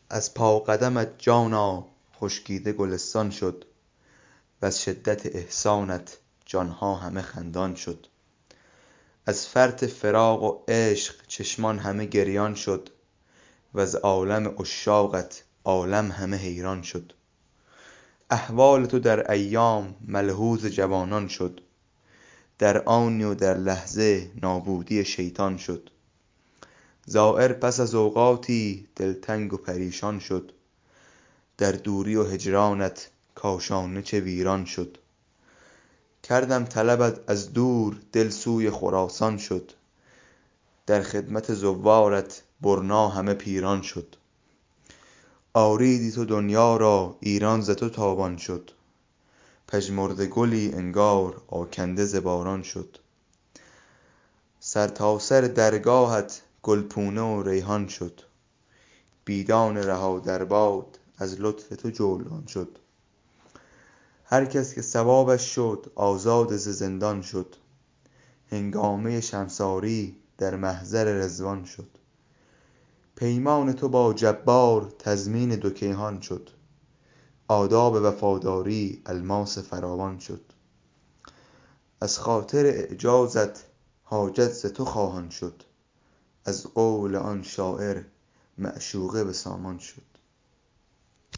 از پا قدمت جانا خشکیده گلستان شد، وز شدت احسانت جانها همه خندان شد. از فرط فراق و عشق چشمان همه گریان شد، وز عالم عشاقت عالم همه حیران شد. احوال تو در ایام ملحوظ جوانان شد، در آنی و در لحظه نابودی شیطان شد. زایر پس از اوقاتی دلتنگ و پریشان شد، در دوری و هجرانت کاشانه چه ویران شد. کردم طلبت از دور دل سوی خراسان شد، در خدمت زوارت برنا همه پیران شد. آریدی تو دنیا را ایران ز تو تابان شد، پژمرده گلی انگار آکنده ز باران شد. سرتاسر درگاهت گلپونه و ریحان شد، بیدان رها در باد از لطف تو جولان شد. هر کس که ثوابش شد آزاد ز زندان شد، هنگامه شمساری در محضر رضوان شد. پیمان تو با جبار تضمین دو کیهان شد، آداب وفاداری الماس فراوان شد. از خاطر اعجازت حاجت ز تو خواهان شد، از قول آن شاعر معشوقه به سامان شد.